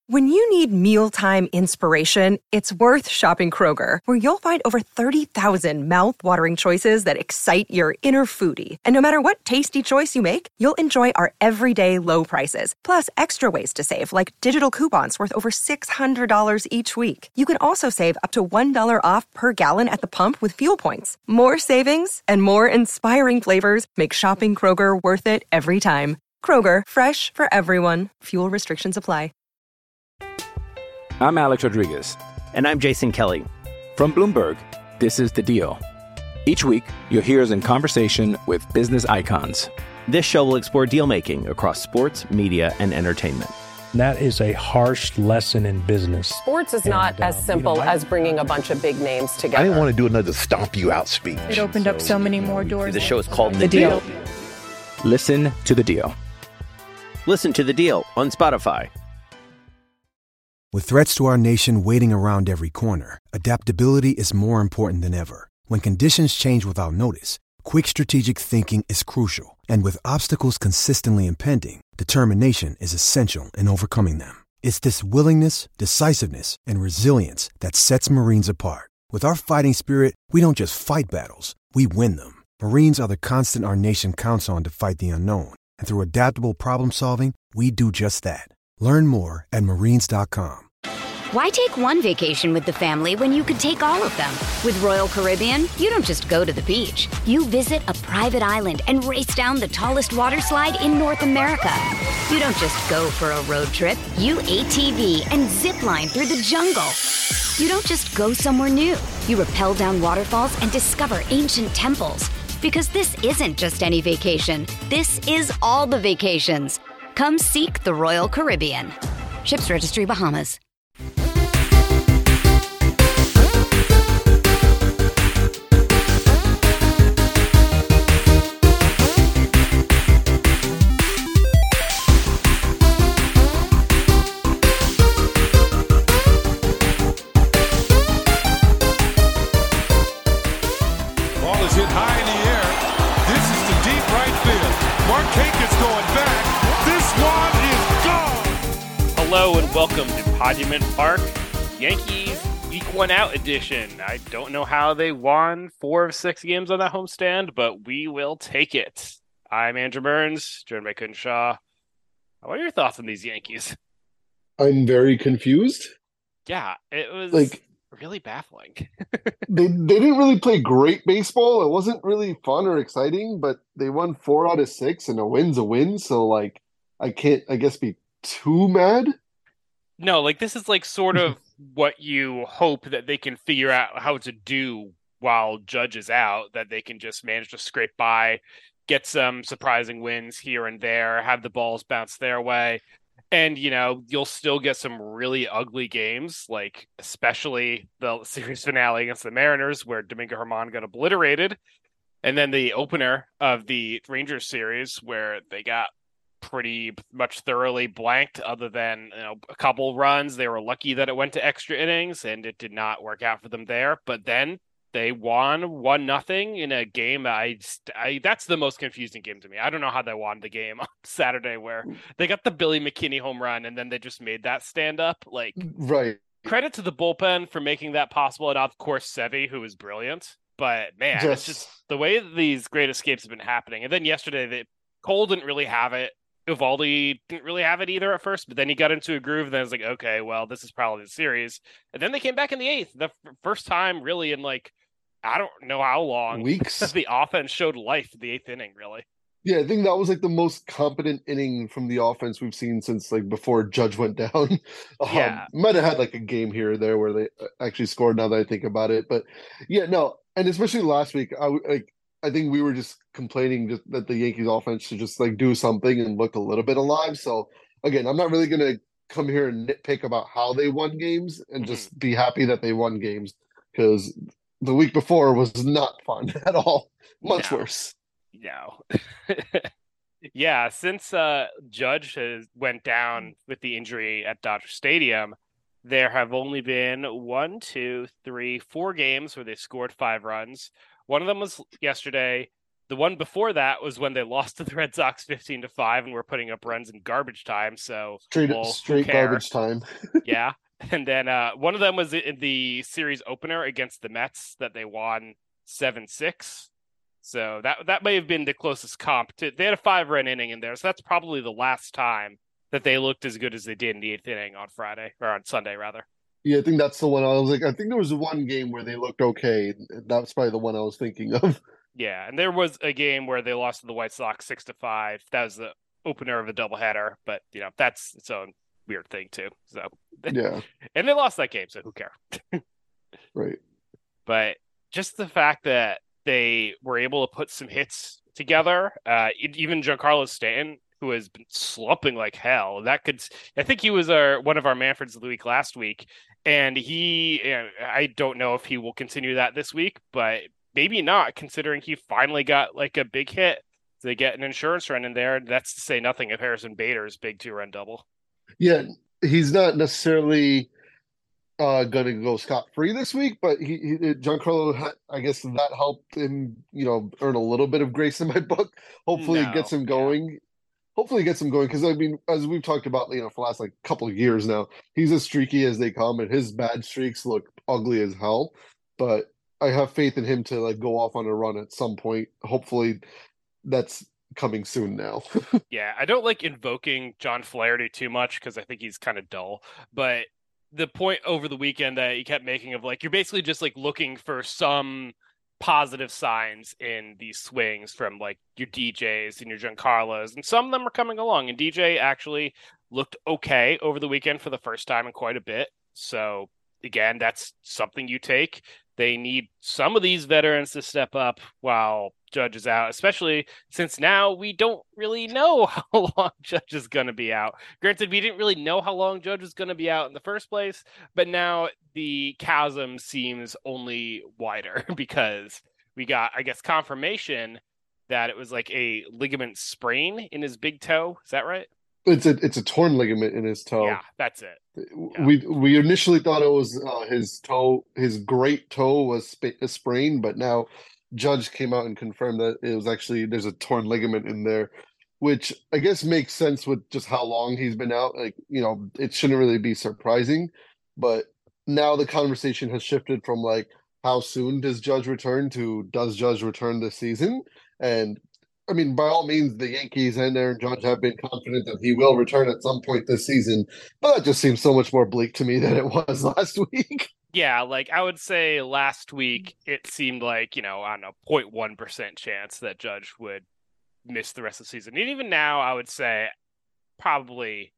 When you need mealtime inspiration, it's worth shopping Kroger, where you'll find over 30,000 mouth-watering choices that excite your inner foodie. And no matter what tasty choice you make, you'll enjoy our everyday low prices, plus extra ways to save, like digital coupons worth over $600 each week. You can also save up to $1 off per gallon at the pump with fuel points. More savings and more inspiring flavors make shopping Kroger worth it every time. Kroger, fresh for everyone. Fuel restrictions apply. I'm Alex Rodriguez. And I'm Jason Kelly. From Bloomberg, this is The Deal. Each week, you'll hear us in conversation with business icons. This show will explore deal-making across sports, media, and entertainment. That is a harsh lesson in business. Sports is not as simple as bringing a bunch of big names together. I didn't want to do another stomp you out speech. It opened up so many more doors. The show is called The Deal. Listen to The Deal. Listen to The Deal on Spotify. With threats to our nation waiting around every corner, adaptability is more important than ever. When conditions change without notice, quick strategic thinking is crucial. And with obstacles consistently impending, determination is essential in overcoming them. It's this willingness, decisiveness, and resilience that sets Marines apart. With our fighting spirit, we don't just fight battles, we win them. Marines are the constant our nation counts on to fight the unknown. And through adaptable problem solving, we do just that. Learn more at marines.com. Why take one vacation with the family when you could take all of them? With Royal Caribbean, you don't just go to the beach. You visit a private island and race down the tallest water slide in North America. You don't just go for a road trip. You ATV and zip line through the jungle. You don't just go somewhere new. You rappel down waterfalls and discover ancient temples. Because this isn't just any vacation. This is all the vacations. Come seek the Royal Caribbean. Ships Registry, Bahamas. Ball is hit high in the air. This is to deep right field. Markakis going back. This one is gone. Hello and welcome to Monument Park, Yankees Week 1 Out edition. I don't know how they won 4 of 6 games on that homestand, but we will take it. I'm Andrew Burns, joined by Kun Shaw. What are your thoughts on these Yankees? I'm very confused. Yeah, it was really baffling. They didn't really play great baseball. It wasn't really fun or exciting, but they won 4 out of 6, and a win's a win. So, I can't, I guess, be too mad. No, this is sort of what you hope that they can figure out how to do while Judge is out, that they can just manage to scrape by, get some surprising wins here and there, have the balls bounce their way. And, you'll still get some really ugly games, especially the series finale against the Mariners, where Domingo Germán got obliterated. And then the opener of the Rangers series, where they got pretty much thoroughly blanked, other than a couple runs. They were lucky that it went to extra innings, and it did not work out for them there. But then they won 1-0 in a game. That's the most confusing game to me. I don't know how they won the game on Saturday, where they got the Billy McKinney home run and then they just made that stand up. Right. Credit to the bullpen for making that possible, and of course Sevy, who was brilliant. But man, It's just the way these great escapes have been happening. And then yesterday, Cole didn't really have it. Uvalde didn't really have it either at first, but then he got into a groove, and then I was okay, well, this is probably the series. And then they came back in the 8th, the first time really in I don't know how long. Weeks. The offense showed life in the 8th inning, really. Yeah, I think that was the most competent inning from the offense we've seen since before Judge went down. Yeah. Might have had a game here or there where they actually scored, now that I think about it. But yeah, no, and especially last week, I think we were just complaining that the Yankees offense should just do something and look a little bit alive. So again, I'm not really going to come here and nitpick about how they won games, and just be happy that they won games, because the week before was not fun at all. Much worse. No. Yeah, since Judge went down with the injury at Dodger Stadium, there have only been 1, 2, 3, 4 games where they scored 5 runs. One of them was yesterday. The one before that was when they lost to the Red Sox 15-5 and were putting up runs in garbage time. So straight garbage time. Yeah. And then one of them was in the series opener against the Mets that they won 7-6. So that may have been the closest comp to. They had a 5-run inning in there, so that's probably the last time that they looked as good as they did in the 8th inning on Friday, or on Sunday rather. Yeah, I think that's the one. I was like, I think there was one game where they looked okay. That's probably the one I was thinking of. Yeah, and there was a game where they lost to the White Sox 6-5. That was the opener of a doubleheader, but that's its own weird thing too. So yeah, and they lost that game, so who cares? Right. But just the fact that they were able to put some hits together, even Giancarlo Stanton, who has been slumping like hell. I think he was one of our Manfreds of the week last week, and I don't know if he will continue that this week, but maybe not, considering he finally got like a big hit to get an insurance run in there. That's to say nothing of Harrison Bader's big 2-run double. Yeah, he's not necessarily going to go scot-free this week, but Giancarlo, I guess that helped him, earn a little bit of grace in my book. Hopefully it gets him going. Yeah. Hopefully it gets him going, because I mean, as we've talked about, for the last like couple of years now, he's as streaky as they come, and his bad streaks look ugly as hell. But I have faith in him to like go off on a run at some point. Hopefully that's coming soon now. Yeah, I don't like invoking John Flaherty too much because I think he's kind of dull. But the point over the weekend that he kept making of like, you're basically just like looking for some positive signs in these swings from like your DJs and your Giancarlos, and some of them are coming along. And DJ actually looked okay over the weekend for the first time in quite a bit. So again, that's something you take. They need some of these veterans to step up while Judge is out, especially since now we don't really know how long Judge is going to be out. Granted, we didn't really know how long Judge was going to be out in the first place, but now the chasm seems only wider because we got, I guess, confirmation that it was like a ligament sprain in his big toe. Is that right? It's a torn ligament in his toe. Yeah, that's it. Yeah. We initially thought it was his toe, his great toe was a sprain, but now Judge came out and confirmed that it was actually, there's a torn ligament in there, which I guess makes sense with just how long he's been out. Like, it shouldn't really be surprising, but now the conversation has shifted from like, how soon does Judge return to does Judge return this season? And I mean, by all means, the Yankees and Aaron Judge have been confident that he will return at some point this season, but that just seems so much more bleak to me than it was last week. Yeah, like I would say last week, it seemed like, I don't know, 0.1% chance that Judge would miss the rest of the season. And even now, I would say probably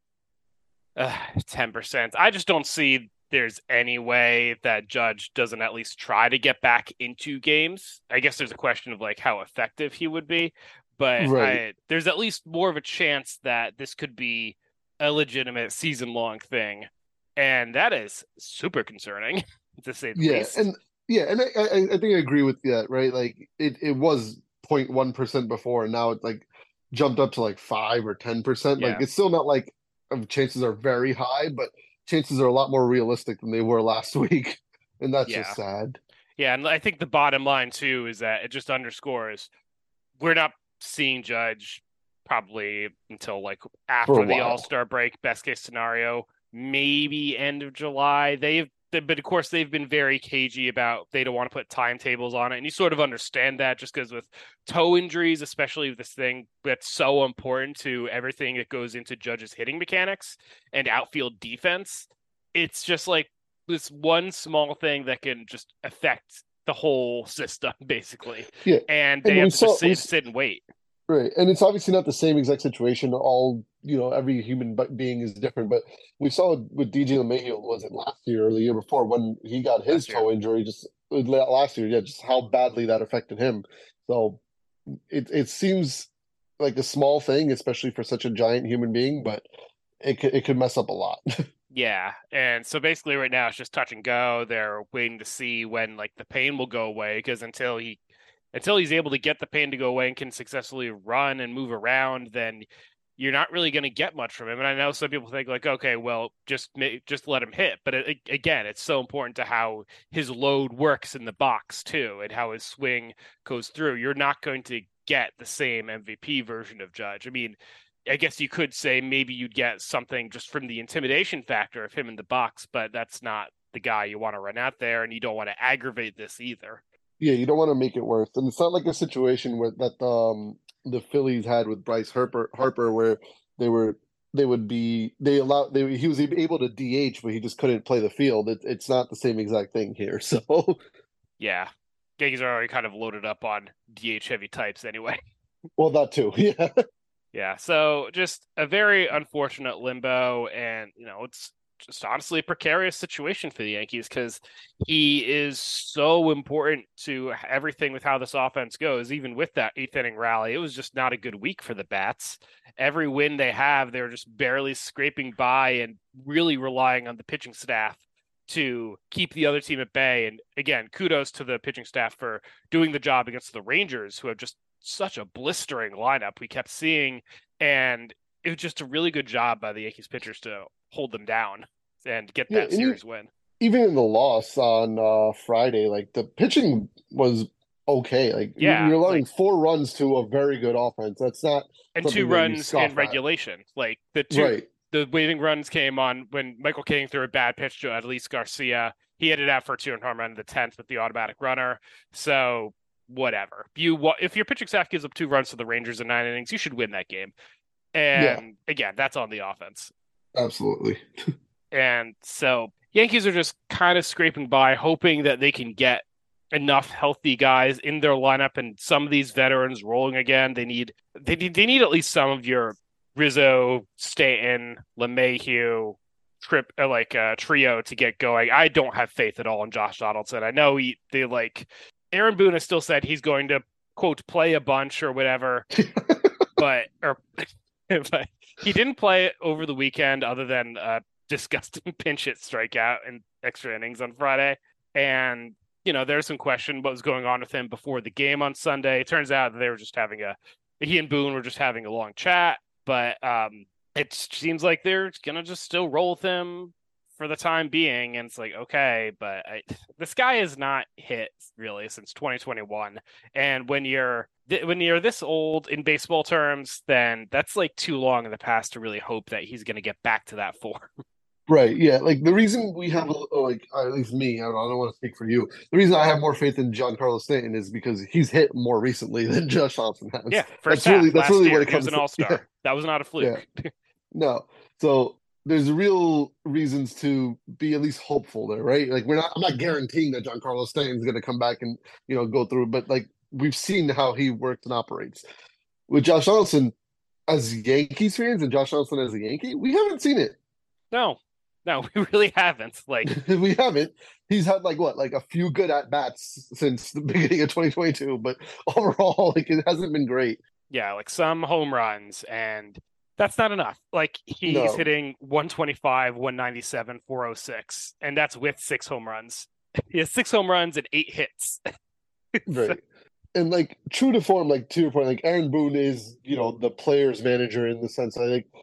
10%. I just don't see there's any way that Judge doesn't at least try to get back into games. I guess there's a question of like how effective he would be, but right. There's at least more of a chance that this could be a legitimate season-long thing. And that is super concerning, to say the least. And I think I agree with that, right? Like it was 0.1% before, and now it's like jumped up to like 5 or 10%. Yeah. Like it's still not like chances are very high, but chances are a lot more realistic than they were last week. And that's just sad. Yeah, and I think the bottom line too is that it just underscores we're not seeing Judge probably until like after the All-Star break, best case scenario. Maybe end of July. But of course they've been very cagey about they don't want to put timetables on it, and you sort of understand that just because with toe injuries, especially with this thing that's so important to everything that goes into Judge's hitting mechanics and outfield defense, it's just like this one small thing that can just affect the whole system basically. Yeah, and they have to just sit and wait. Right. And it's obviously not the same exact situation. Every human being is different. But we saw with DJ LeMahieu, was it last year or the year before, when he got his toe injury just last year, just how badly that affected him. So it seems like a small thing, especially for such a giant human being, but it could mess up a lot. Yeah. And so basically right now it's just touch and go. They're waiting to see when like the pain will go away, because until he's able to get the pain to go away and can successfully run and move around, then you're not really going to get much from him. And I know some people think like, okay, well, just let him hit. But again, it's so important to how his load works in the box too, and how his swing goes through. You're not going to get the same MVP version of Judge. I mean, I guess you could say maybe you'd get something just from the intimidation factor of him in the box, but that's not the guy you want to run out there, and you don't want to aggravate this either. Yeah, you don't want to make it worse. And it's not like a situation where that the Phillies had with Bryce Harper where he was able to DH, but he just couldn't play the field. It's not the same exact thing here. So yeah, Yankees are already kind of loaded up on DH heavy types anyway. Well, that too. Yeah. Yeah. So just a very unfortunate limbo, and it's just honestly a precarious situation for the Yankees because he is so important to everything with how this offense goes. Even with that 8th inning rally, it was just not a good week for the bats. Every win they have, they're just barely scraping by and really relying on the pitching staff to keep the other team at bay. And again, kudos to the pitching staff for doing the job against the Rangers, who have just such a blistering lineup we kept seeing. And it was just a really good job by the Yankees pitchers to hold them down and get that series win. Even in the loss on Friday, like the pitching was okay. Like you're allowing 4 runs to a very good offense. That's not and 2 runs in regulation. Like the waiting runs came on when Michael King threw a bad pitch to Adolis Garcia. He hit it out for a 2-run home run in the 10th with the automatic runner. So whatever. If your pitching staff gives up 2 runs to the Rangers in 9 innings, you should win that game. And again, that's on the offense. Absolutely. And so Yankees are just kind of scraping by, hoping that they can get enough healthy guys in their lineup and some of these veterans rolling again. They need at least some of your Rizzo, Stanton, LeMahieu, trio to get going. I don't have faith at all in Josh Donaldson. I know Aaron Boone has still said he's going to quote play a bunch or whatever, but he didn't play over the weekend other than disgusting pinch hit strikeout in extra innings on Friday. And, there's some question what was going on with him before the game on Sunday. It turns out that they were just he and Boone were just having a long chat, but it seems like they're going to just still roll with him for the time being. And it's like, okay, but this guy has not hit really since 2021. And when you're this old in baseball terms, then that's like too long in the past to really hope that he's going to get back to that form. Right. Yeah. Like the reason we have at least me, I don't want to speak for you. The reason I have more faith in Giancarlo Stanton is because he's hit more recently than Josh Thompson has. Yeah. That's really what it comes to. He was an all-star. Yeah. That was not a fluke. Yeah. No. So there's real reasons to be at least hopeful there, right? Like I'm not guaranteeing that Giancarlo Stanton's going to come back and, go through, but like we've seen how he works and operates. With Josh Donaldson as Yankees fans and Josh Donaldson as a Yankee, we haven't seen it. No, we really haven't. We haven't. He's had a few good at bats since the beginning of 2022, but overall, it hasn't been great. Yeah, some home runs, and that's not enough. He's hitting 125, 197, 406, and that's with 6 home runs. He has 6 home runs and 8 hits. Right. And true to form, to your point, Aaron Boone is, the player's manager in the sense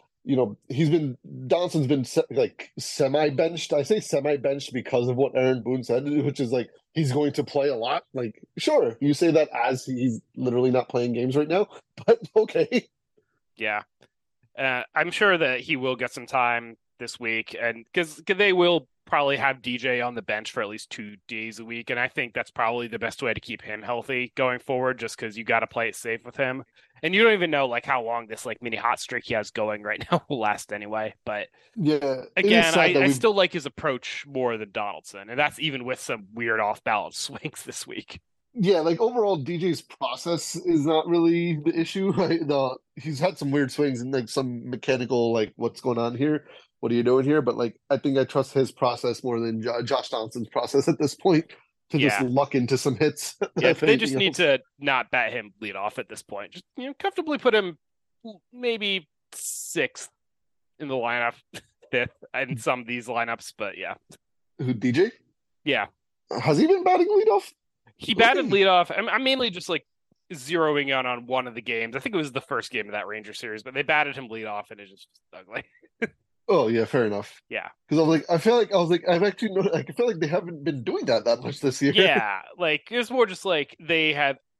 Donaldson's been semi-benched. I say semi-benched because of what Aaron Boone said, which is he's going to play a lot. Sure, you say that as he's literally not playing games right now, but okay. Yeah. I'm sure that he will get some time this week, and because they will probably have DJ on the bench for at least 2 days a week, and I think that's probably the best way to keep him healthy going forward, just because you got to play it safe with him. And you don't even know how long this mini hot streak he has going right now will last anyway. But yeah, again, I still like his approach more than Donaldson, and that's even with some weird off-balance swings this week. Yeah, overall, DJ's process is not really the issue. Right? He's had some weird swings and some mechanical what's going on here? What are you doing here? But I think I trust his process more than Josh Donaldson's process at this point to just luck into some hits. Yeah, they just need to not bat him lead off at this point. Just comfortably put him maybe 6th in the lineup, 5th in some of these lineups. But yeah, who DJ? Yeah, has he been batting leadoff? He batted leadoff. I'm mainly just zeroing in on one of the games. I think it was the first game of that Ranger series, but they batted him leadoff, and it's just ugly. Oh yeah, fair enough. Yeah, because I feel like I've actually noticed. I feel like they haven't been doing that much this year. Yeah, it's more just they have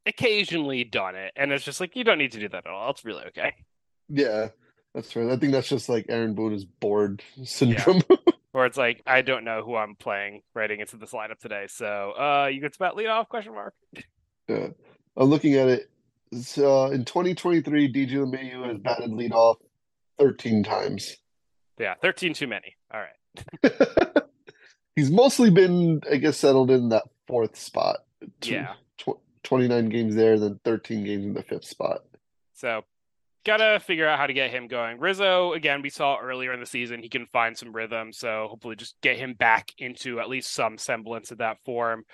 occasionally done it, and it's just like you don't need to do that at all. It's really okay. Yeah, that's right. I think that's just like Aaron Boone is bored syndrome. Or it's like I don't know who I'm playing writing into this lineup today. So you could spot lead off question mark. Yeah. I'm looking at it. So in 2023, DJ LeMahieu has batted leadoff 13 times. Yeah, 13 too many. All right. He's mostly been, I guess, settled in that fourth spot. Yeah. 29 games there, then 13 games in the fifth spot. So gotta figure out how to get him going. Rizzo, again, we saw earlier in the season, he can find some rhythm. So hopefully just get him back into at least some semblance of that form.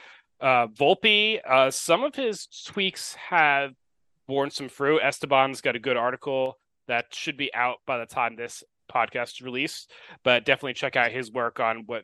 Volpe, some of his tweaks have borne some fruit. Esteban's got a good article that should be out by the time this podcast is released, but definitely check out his work on what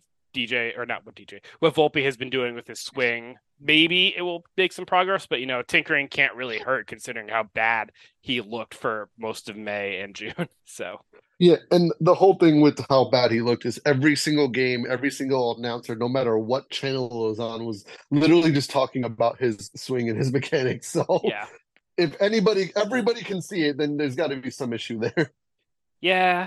Volpe has been doing with his swing. Maybe it will make some progress, but tinkering can't really hurt considering how bad he looked for most of May and June. So yeah, and the whole thing with how bad he looked is every single game, every single announcer, no matter what channel it was on, was literally just talking about his swing and his mechanics. So yeah, if everybody can see it, then there's got to be some issue there. Yeah.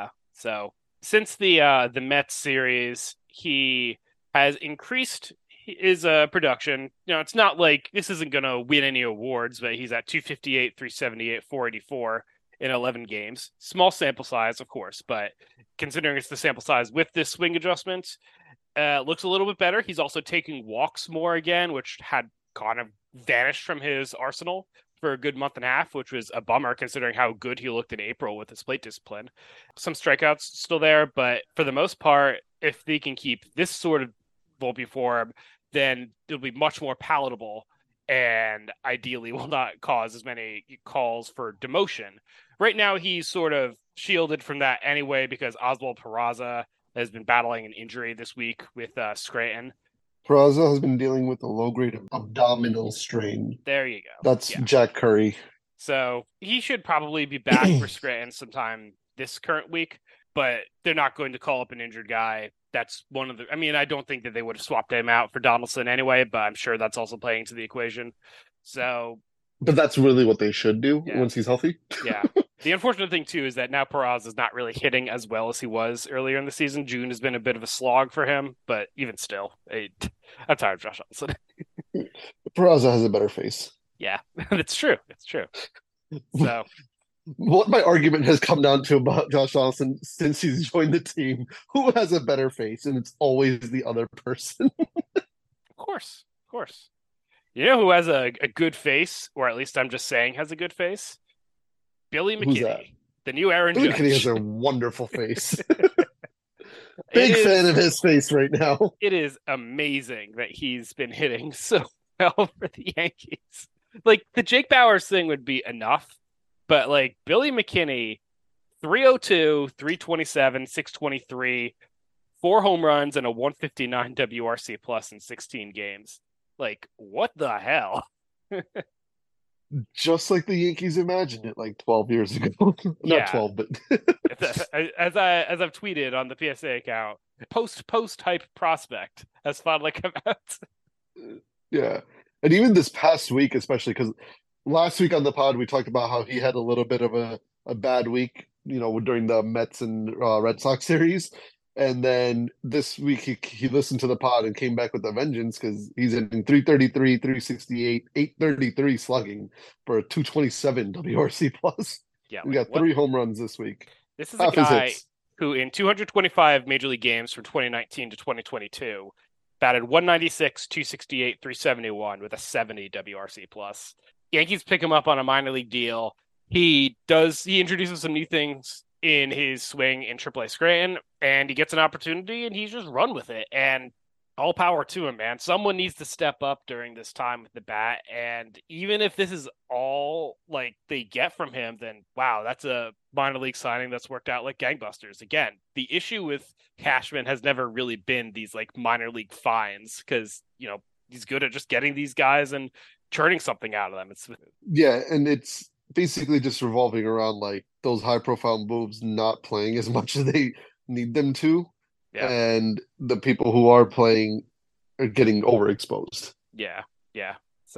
So since the Mets series, he has increased his production. It's not like this isn't going to win any awards, but he's at 258, 378, 484 in 11 games. Small sample size, of course, but considering it's the sample size with this swing adjustment, looks a little bit better. He's also taking walks more again, which had kind of vanished from his arsenal for a good month and a half, which was a bummer considering how good he looked in April with his plate discipline. Some strikeouts still there, but for the most part, if they can keep this sort of Volpe form, then it'll be much more palatable and ideally will not cause as many calls for demotion. Right now, he's sort of shielded from that anyway because Oswald Peraza has been battling an injury this week with Scranton. Peraza has been dealing with a low-grade abdominal strain. There you go. That's Jack Curry. So he should probably be back for Scranton sometime this current week, but they're not going to call up an injured guy. That's one of the... I mean, I don't think that they would have swapped him out for Donaldson anyway, but I'm sure that's also playing to the equation. So... But that's really what they should do once he's healthy. Yeah. The unfortunate thing, too, is that now Peraza is not really hitting as well as he was earlier in the season. June has been a bit of a slog for him, but even still, I'm tired of Josh Donaldson. Peraza has a better face. Yeah, it's true. It's true. So, what my argument has come down to about Josh Donaldson since he's joined the team, who has a better face? And it's always the other person. Of course. You know who has a good face, or at least I'm just saying has a good face? Billy McKinney, the new Aaron Judge. McKinney has a wonderful face. Big fan of his face right now. It is amazing that he's been hitting so well for the Yankees. Like, the Jake Bauers thing would be enough, but like Billy McKinney, 302, 327, 623, 4 home runs, and a 159 WRC plus in 16 games. Like, what the hell? Just like the Yankees imagined it like 12 years ago. Not 12, but as I've tweeted on the PSA account, post type prospect has finally come out. Yeah. And even this past week, especially because last week on the pod, we talked about how he had a little bit of a bad week, during the Mets and Red Sox series. And then this week he listened to the pod and came back with a vengeance because he's in 333, 368, 833 slugging for a 227 WRC plus. Yeah, we got 3 home runs this week. This is a guy who in 225 major league games from 2019 to 2022 batted 196, 268, 371 with a 70 WRC plus. Yankees pick him up on a minor league deal. He introduces some new things in his swing in AAA Scranton, and he gets an opportunity, and he's just run with it. And all power to him, man. Someone needs to step up during this time with the bat, and even if this is all like they get from him, then wow, that's a minor league signing that's worked out like gangbusters. Again, the issue with Cashman has never really been these like minor league finds because he's good at just getting these guys and churning something out of them. And it's basically just revolving around like those high profile moves not playing as much as they need them to. Yeah. And the people who are playing are getting overexposed. Yeah. So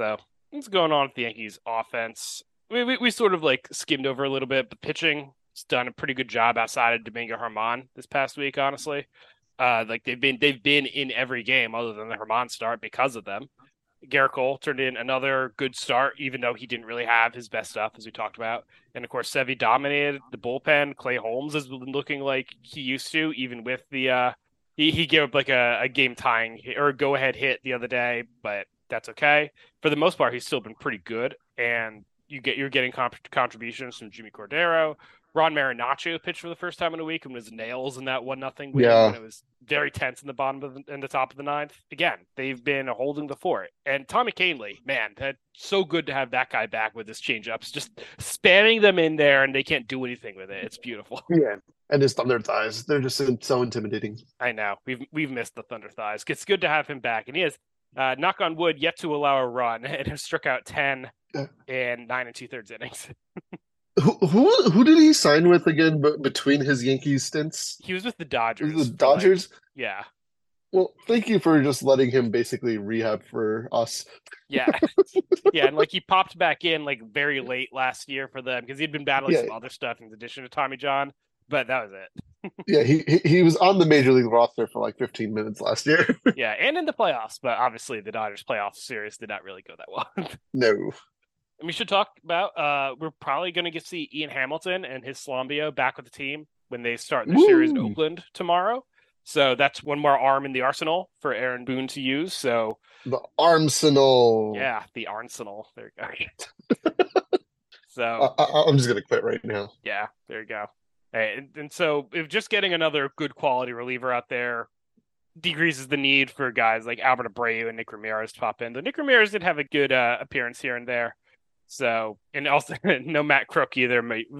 What's going on with the Yankees offense? We sort of like skimmed over a little bit, but pitching has done a pretty good job outside of Domingo Germán this past week, honestly. Like they've been in every game other than the Germán start because of them. Garrett Cole turned in another good start, even though he didn't really have his best stuff, as we talked about. And of course, Sevy dominated the bullpen. Clay Holmes has been looking like he used to, even with the he gave up like a game tying or go ahead hit the other day, but that's okay. For the most part, he's still been pretty good, and you're getting contributions from Jimmy Cordero. Ron Marinaccio pitched for the first time in a week and was nails in that 1-0 win when it was very tense in the bottom of in the top of the ninth. Again, they've been holding the fort. And Tommy Kahnle, man, that's so good to have that guy back with his changeups, just spamming them in there, and they can't do anything with it. It's beautiful. Yeah, and his thunder thighs, they're just so intimidating. I know. We've missed the thunder thighs. It's good to have him back, and he has, knock on wood, yet to allow a run and has struck out 10 in 9 2/3 innings. Who did he sign with again between his Yankees stints? He was with the Dodgers. The Dodgers? Yeah. Well, thank you for just letting him basically rehab for us. Yeah. Yeah, and like he popped back in like very late last year for them because he'd been battling some other stuff in addition to Tommy John, but that was it. Yeah, he was on the Major League roster for like 15 minutes last year. Yeah, and in the playoffs, but obviously the Dodgers playoff series did not really go that well. No. And we should talk about, we're probably going to see Ian Hamilton and his Slambio back with the team when they start their series in Oakland tomorrow. So that's one more arm in the arsenal for Aaron Boone to use. So the arsenal. Yeah, the arsenal. There you go. So I'm just going to quit right now. Yeah, there you go. And so if just getting another good quality reliever out there decreases the need for guys like Albert Abreu and Nick Ramirez to pop in. Though Nick Ramirez did have a good appearance here and there. So, and also no Matt Crook either.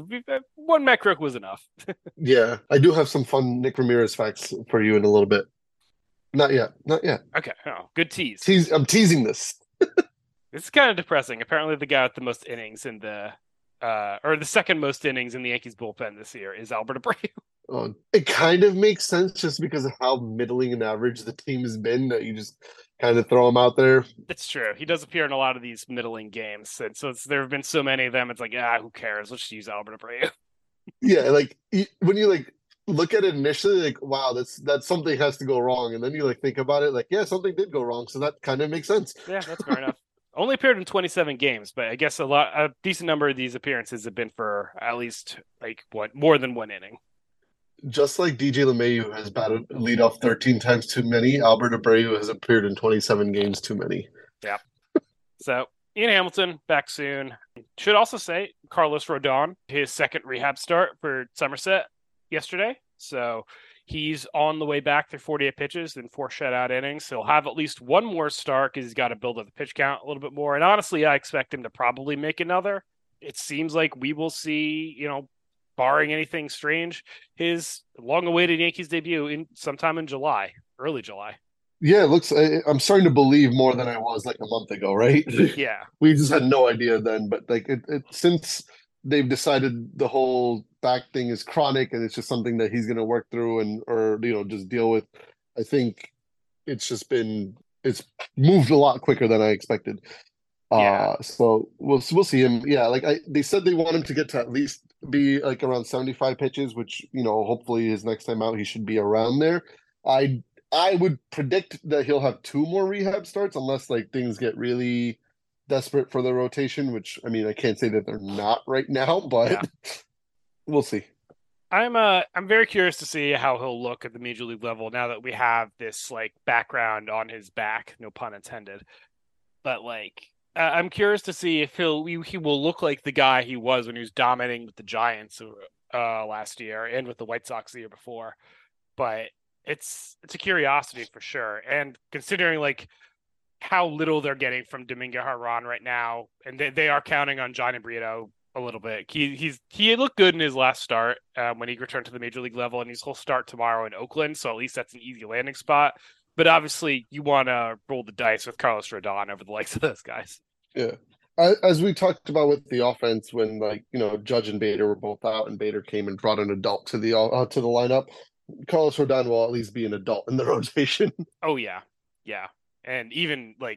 One Matt Crook was enough. Yeah, I do have some fun Nick Ramirez facts for you in a little bit. Not yet. Okay, good tease. I'm teasing this. It's kind of depressing. Apparently the guy with the most innings in the or the second most innings in the Yankees bullpen this year is Albert Abreu. It kind of makes sense just because of how middling and average the team has been that you just kind of throw him out there. It's true. He does appear in a lot of these middling games. And so there have been so many of them. It's like, who cares? Let's just use Albert Abreu. Yeah, like when you like look at it initially, like, wow, that's something has to go wrong. And then you like think about it, like, yeah, something did go wrong. So that kind of makes sense. Yeah, that's fair enough. Only appeared in 27 games, but I guess a decent number of these appearances have been for at least more than one inning. Just like DJ LeMahieu has batted leadoff 13 times too many, Albert Abreu has appeared in 27 games too many. Yeah. So Ian Hamilton back soon. Should also say Carlos Rodon, his second rehab start for Somerset yesterday. So he's on the way back through 48 pitches and 4 shutout innings. He'll have at least one more start because he's got to build up the pitch count a little bit more. And honestly, I expect him to probably make another. It seems like we will see, barring anything strange, his long-awaited Yankees debut sometime in July, early July. Yeah, I'm starting to believe more than I was like a month ago, right? Yeah. We just had no idea then, but like since they've decided the whole back thing is chronic and it's just something that he's going to work through or just deal with, I think it's moved a lot quicker than I expected. Yeah. So we'll see him. Yeah, like they said they want him to get to at least be like around 75 pitches, which hopefully his next time out he should be around there. I would predict that he'll have 2 more rehab starts unless like things get really desperate for the rotation, which I mean I can't say that they're not right now, but we'll see. I'm very curious to see how he'll look at the major league level now that we have this like background on his back, no pun intended. But like I'm curious to see if he will look like the guy he was when he was dominating with the Giants last year and with the White Sox the year before. But it's a curiosity for sure. And considering like how little they're getting from Domingo Germán right now, and they are counting on Johnny Brito a little bit. He looked good in his last start when he returned to the major league level, and he'll start tomorrow in Oakland. So at least that's an easy landing spot. But obviously, you want to roll the dice with Carlos Rodon over the likes of those guys. Yeah. As we talked about with the offense, when Judge and Bader were both out, and Bader came and brought an adult to the lineup, Carlos Rodon will at least be an adult in the rotation. Oh yeah, and even like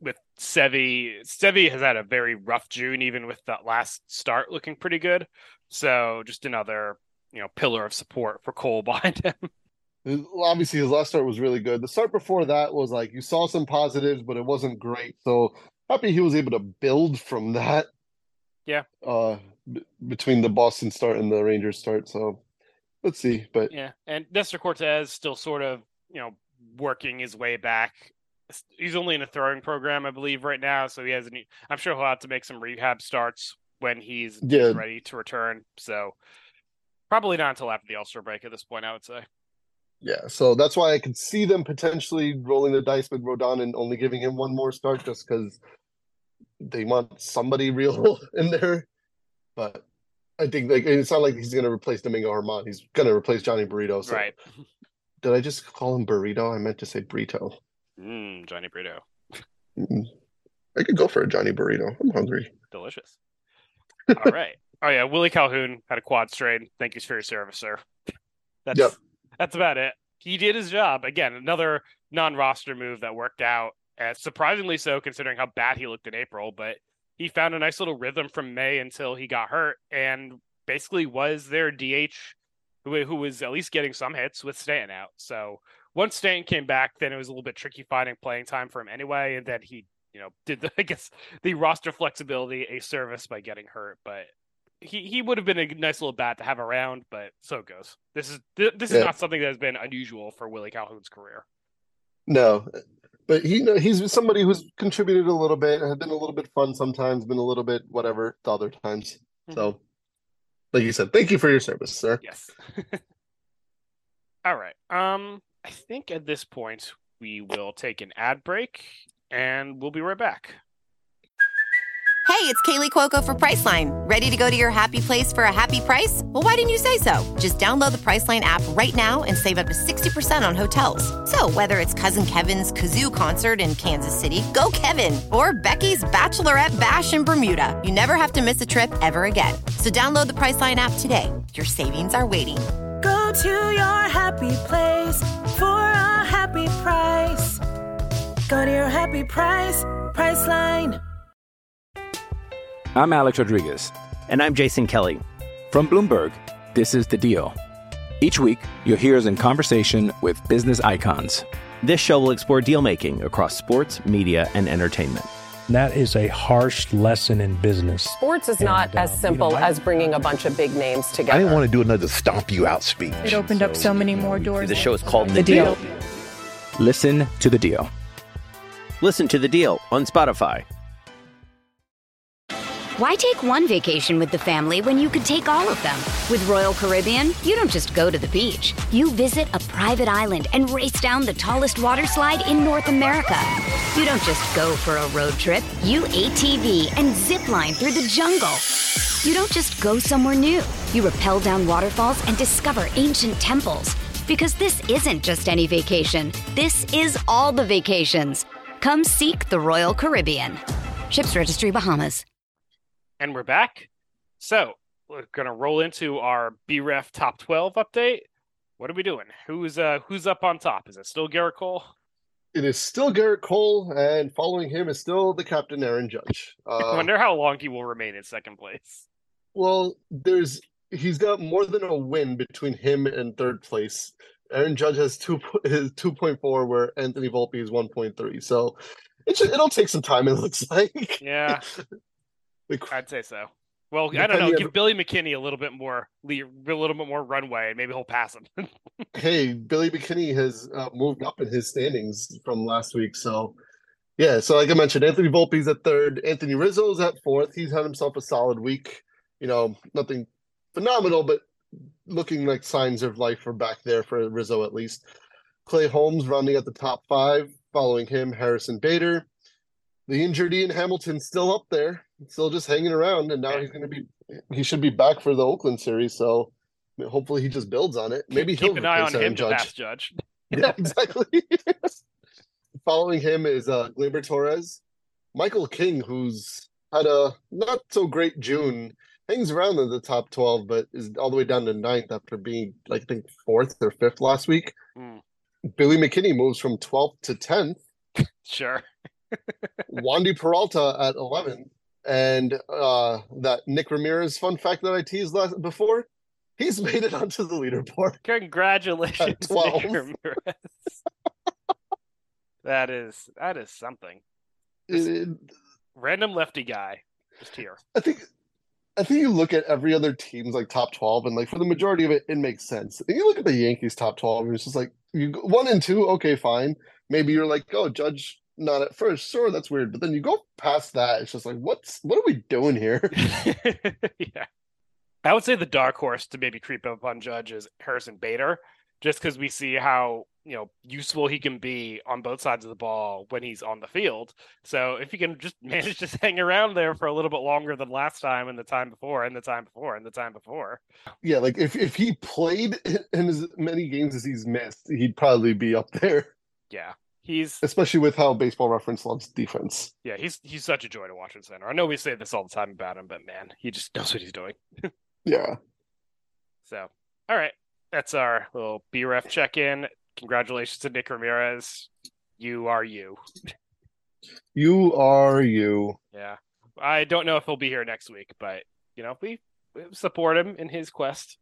with Sevy. Sevy has had a very rough June, even with that last start looking pretty good. So just another, pillar of support for Cole behind him. Obviously, his last start was really good. The start before that was like you saw some positives, but it wasn't great. So happy he was able to build from that. Yeah. Between the Boston start and the Rangers start. So let's see. But yeah, and Nestor Cortez still sort of, working his way back. He's only in a throwing program, I believe, right now. So I'm sure he'll have to make some rehab starts when he's ready to return. So probably not until after the All-Star break at this point, I would say. Yeah, so that's why I could see them potentially rolling the dice with Rodon and only giving him one more start just because they want somebody real in there. But I think it's not like he's going to replace Domingo Germán. He's going to replace Johnny Burrito. So. Right. Did I just call him Burrito? I meant to say Burrito. Johnny Burrito. I could go for a Johnny Burrito. I'm hungry. Delicious. All right. Oh, yeah. Willie Calhoun had a quad strain. Thank you for your service, sir. That's about it. He did his job. Again, another non-roster move that worked out, surprisingly so considering how bad he looked in April. But he found a nice little rhythm from May until he got hurt and basically was their DH who was at least getting some hits with Stanton out. So once Stanton came back, then it was a little bit tricky finding playing time for him anyway. And then he, did the roster flexibility a service by getting hurt. But he would have been a nice little bat to have around, but so it goes. This is not something that has been unusual for Willie Calhoun's career. No, but he's somebody who's contributed a little bit, has been a little bit fun sometimes, been a little bit whatever the other times. Mm-hmm. So, like you said, thank you for your service, sir. Yes. All right. I think at this point we will take an ad break, and we'll be right back. Hey, it's Kaylee Cuoco for Priceline. Ready to go to your happy place for a happy price? Well, why didn't you say so? Just download the Priceline app right now and save up to 60% on hotels. So whether it's Cousin Kevin's Kazoo Concert in Kansas City, go Kevin, or Becky's Bachelorette Bash in Bermuda, you never have to miss a trip ever again. So download the Priceline app today. Your savings are waiting. Go to your happy place for a happy price. Go to your happy price, Priceline. I'm Alex Rodriguez. And I'm Jason Kelly. From Bloomberg, this is The Deal. Each week, you'll hear us in conversation with business icons. This show will explore deal-making across sports, media, and entertainment. That is a harsh lesson in business. Sports is not as simple as bringing a bunch of big names together. I didn't want to do another stomp you out speech. It opened up so many more doors. The show is called The Deal. Listen to The Deal. Listen to The Deal on Spotify. Why take one vacation with the family when you could take all of them? With Royal Caribbean, you don't just go to the beach. You visit a private island and race down the tallest water slide in North America. You don't just go for a road trip. You ATV and zip line through the jungle. You don't just go somewhere new. You rappel down waterfalls and discover ancient temples. Because this isn't just any vacation. This is all the vacations. Come seek the Royal Caribbean. Ships Registry, Bahamas. And we're back. So we're going to roll into our BREF Top 12 update. What are we doing? Who's up on top? Is it still Garrett Cole? It is still Garrett Cole, and following him is still the captain, Aaron Judge. I wonder how long he will remain in second place. Well, he's got more than a win between him and third place. Aaron Judge has 2.4, where Anthony Volpe is 1.3. So it'll take some time, it looks like. Yeah. I'd say so. Well, I don't know. Give Billy McKinney a little bit more runway, and maybe he'll pass him. Hey, Billy McKinney has moved up in his standings from last week. So, yeah. So, like I mentioned, Anthony Volpe's at third. Anthony Rizzo's at fourth. He's had himself a solid week. Nothing phenomenal, but looking like signs of life are back there for Rizzo at least. Clay Holmes rounding at the top 5. Following him, Harrison Bader. The injured Ian Hamilton's still up there, still just hanging around, and now he should be back for the Oakland series. So hopefully he just builds on it. Maybe keep an eye on him to pass Judge. Yeah, exactly. Following him is Gleyber Torres, Michael King, who's had a not so great June, hangs around in the top 12, but is all the way down to 9th after being, I think, 4th or 5th last week. Billy McKinney moves from 12th to 10th. Sure. Wandy Peralta at 11. And that Nick Ramirez fun fact that I teased before, he's made it onto the leaderboard. Congratulations, at 12. Nick Ramirez. That is something. Random lefty guy just here. I think you look at every other team's like top 12, and like for the majority of it, it makes sense. And you look at the Yankees top 12, and it's just like 1 and 2, okay, fine. Maybe you're like, oh, Judge not at first, sure, that's weird. But then you go past that, it's just like, what are we doing here? Yeah, I would say the dark horse to maybe creep up on Judge is Harrison Bader, just because we see how useful he can be on both sides of the ball when he's on the field. So if he can just manage to hang around there for a little bit longer than last time and the time before and the time before and the time before. Yeah, like if he played in as many games as he's missed, he'd probably be up there. Yeah. Especially with how Baseball Reference loves defense. Yeah, he's such a joy to watch in center. I know we say this all the time about him, but man, he just knows what he's doing. Yeah. So, all right. That's our little BREF check-in. Congratulations to Nick Ramirez. You are you. You are you. Yeah. I don't know if he'll be here next week, but, we support him in his quest.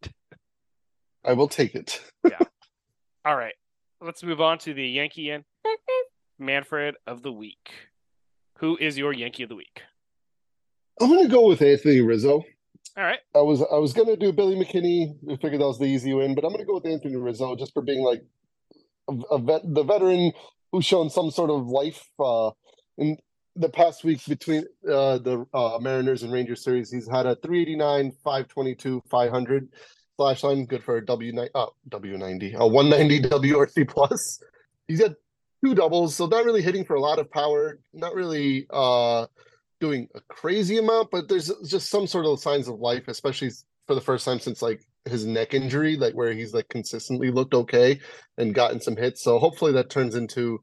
I will take it. Yeah. All right. Let's move on to the Yankee and Manfred of the week. Who is your Yankee of the week? I'm going to go with Anthony Rizzo. All right. I was going to do Billy McKinney. I figured that was the easy win, but I'm going to go with Anthony Rizzo just for being like the veteran who's shown some sort of life in the past week between the Mariners and Rangers series. He's had a 389, 522, 500 slash line, good for a W90, a 190 WRC plus. He's got 2 doubles, so not really hitting for a lot of power, not really doing a crazy amount, but there's just some sort of signs of life, especially for the first time since like his neck injury, like where he's like consistently looked okay and gotten some hits. So hopefully that turns into,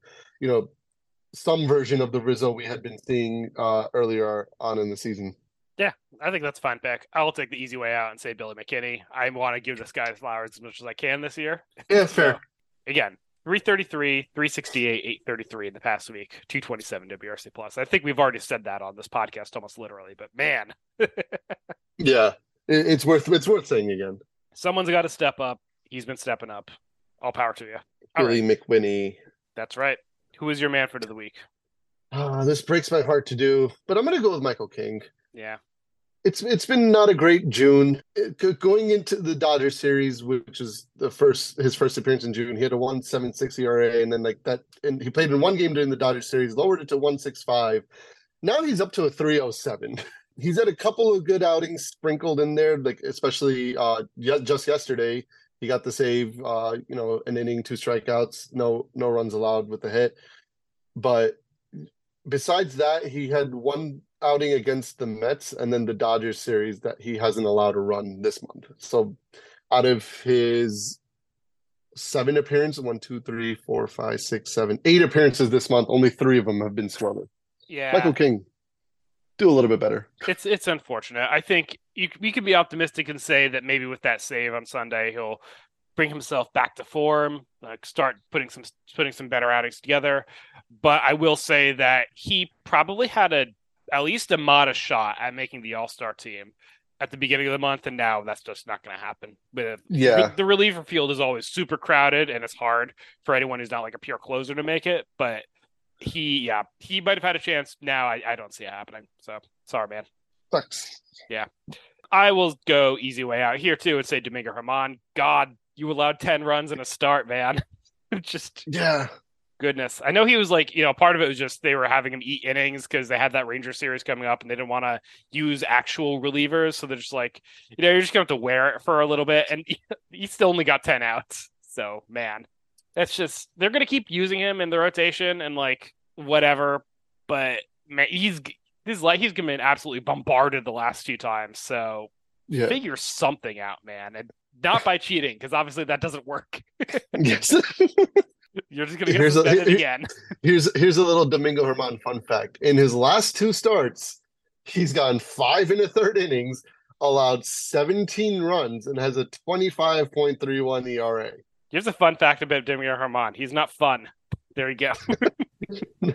some version of the Rizzo we had been seeing earlier on in the season. Yeah, I think that's a fine pick. I'll take the easy way out and say Billy McKinney. I want to give this guy flowers as much as I can this year. Yeah, fair. So, again, 333, 368, 833 in the past week, 227 WRC plus. I think we've already said that on this podcast almost literally, but man. Yeah, it's worth saying again. Someone's got to step up. He's been stepping up. All power to you. Billy McWhinney. That's right. Who is your Manfred of the week? This breaks my heart to do, but I'm going to go with Michael King. Yeah. It's been not a great June. Going into the Dodgers series, which is his first appearance in June, he had a 1.76 ERA, and then like that, and he played in one game during the Dodgers series, lowered it to 1.65. Now he's up to a 3.07. He's had a couple of good outings sprinkled in there, like especially just yesterday. He got the save, an inning, 2 strikeouts, no runs allowed with the hit. But besides that, he had one outing against the Mets and then the Dodgers series that he hasn't allowed a run this month. So out of his 7 appearances, 1, 2, 3, 4, 5, 6, 7, 8 appearances this month, only 3 of them have been scoreless. Yeah. Michael King, do a little bit better. It's unfortunate. I think we could be optimistic and say that maybe with that save on Sunday, he'll bring himself back to form, like start putting some better outings together. But I will say that he probably had at least a modest shot at making the All-Star team at the beginning of the month, and now that's just not going to happen. But the reliever field is always super crowded, and it's hard for anyone who's not like a pure closer to make it. But he might have had a chance. Now I don't see it happening. So sorry, man. Sucks. Yeah, I will go easy way out here too and say Domingo Germán. God, you allowed 10 runs in a start, man. Just goodness. I know he was like, part of it was just they were having him eat innings because they had that Ranger series coming up and they didn't want to use actual relievers. So they're just like, you're just going to have to wear it for a little bit. And he still only got 10 outs. So, man, that's just, they're going to keep using him in the rotation and like whatever. But man, he's been absolutely bombarded the last 2 times. So figure something out, man. And not by cheating, because obviously that doesn't work. Yes. You're just going to get suspended again. Here's a little Domingo Germán fun fact. In his last 2 starts, he's gone 5 1/3 innings, allowed 17 runs, and has a 25.31 ERA. Here's a fun fact about Domingo Germán. He's not fun. There you go.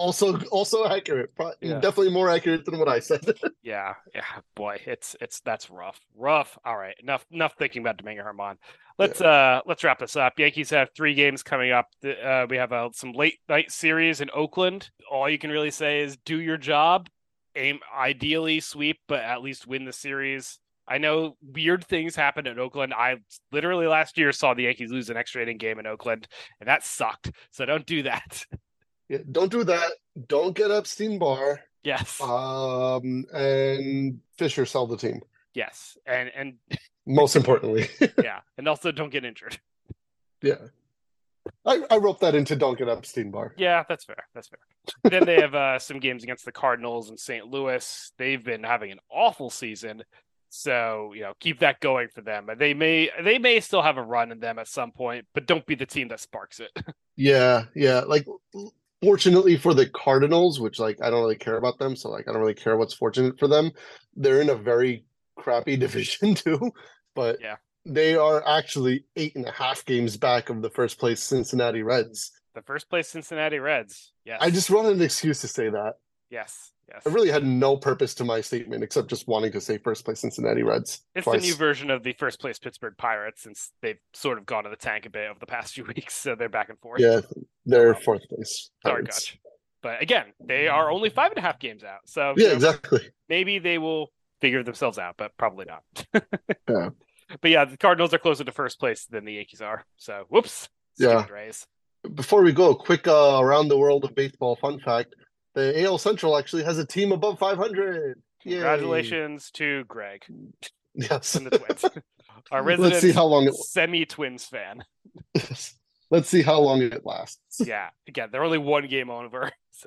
Also accurate. Definitely more accurate than what I said. Yeah, boy, that's rough. All right, enough thinking about Domingo Germán. Let's wrap this up. Yankees have 3 games coming up. We have some late night series in Oakland. All you can really say is do your job, aim ideally sweep, but at least win the series. I know weird things happen in Oakland. I literally last year saw the Yankees lose an extra inning game in Oakland, and that sucked. So don't do that. Yeah, don't do that. Don't get Epstein-Barr. Yes. And Fisher sell the team. Yes. And most importantly. Yeah. And also don't get injured. Yeah. I roped that into don't get Epstein-Barr. Yeah, that's fair. Then they have some games against the Cardinals and St. Louis. They've been having an awful season. So, keep that going for them. They may still have a run in them at some point, but don't be the team that sparks it. Yeah. Like, fortunately for the Cardinals, which I don't really care about them, so I don't really care what's fortunate for them. They're in a very crappy division too, but they are actually 8.5 games back of the first place Cincinnati Reds. The first place Cincinnati Reds. Yes. I just wanted an excuse to say that. Yes. I really had no purpose to my statement except just wanting to say first place Cincinnati Reds. It's twice. The new version of the first place Pittsburgh Pirates, since they've sort of gone to the tank a bit over the past few weeks, so they're back and forth. Yeah, they're fourth place. Sorry, Gutch. But again, they are only 5.5 games out. So exactly. Maybe they will figure themselves out, but probably not. Yeah. But yeah, the Cardinals are closer to first place than the Yankees are. So whoops. Yeah. Rays. Before we go, quick around the world of baseball fun fact. The AL Central actually has a team above 500. Yay. Congratulations to Greg. Yes. And the Twins. Our resident Let's see how long semi-Twins fan. Let's see how long it lasts. Yeah. Again, they're only 1 game over. So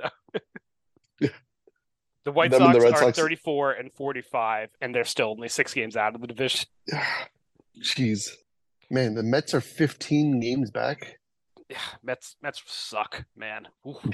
the White Them Sox and the Red are Sox. 34 and 45, and they're still only 6 games out of the division. Jeez. Man, the Mets are 15 games back. Yeah, Mets suck, man.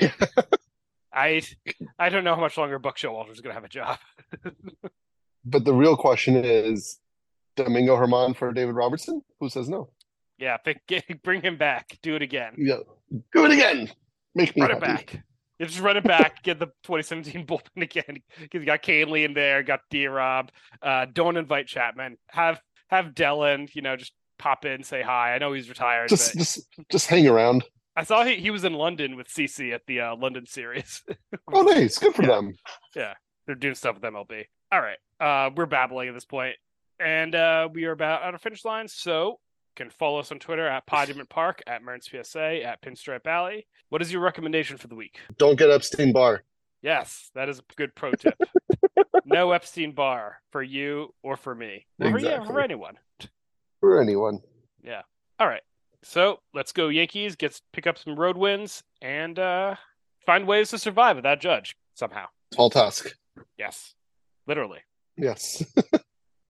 I don't know how much longer Buck Showalter is going to have a job. But the real question is, Domingo Germán for David Robertson? Who says no? Yeah, bring him back. Do it again. Yeah, do it again. Make me run happy. It back. You just run it back. Get the 2017 bullpen again. Because you got Canley in there. Got D-Rob. Don't invite Chapman. Have Dellin. Just pop in, say hi. I know he's retired. Just hang around. I saw he was in London with CC at the London series. Oh, nice. Good for them. Yeah, they're doing stuff with MLB. All right, we're babbling at this point, and we are about at our finish line. So you can follow us on Twitter at Podiment Park, at Merns PSA, at Pinstripe Alley. What is your recommendation for the week? Don't get Epstein-Barr. Yes, that is a good pro tip. No Epstein-Barr for you or for me. Exactly. For anyone. For anyone. Yeah. All right. So let's go Yankees, pick up some road wins, and find ways to survive without Judge somehow. Tall task. Yes. Literally. Yes.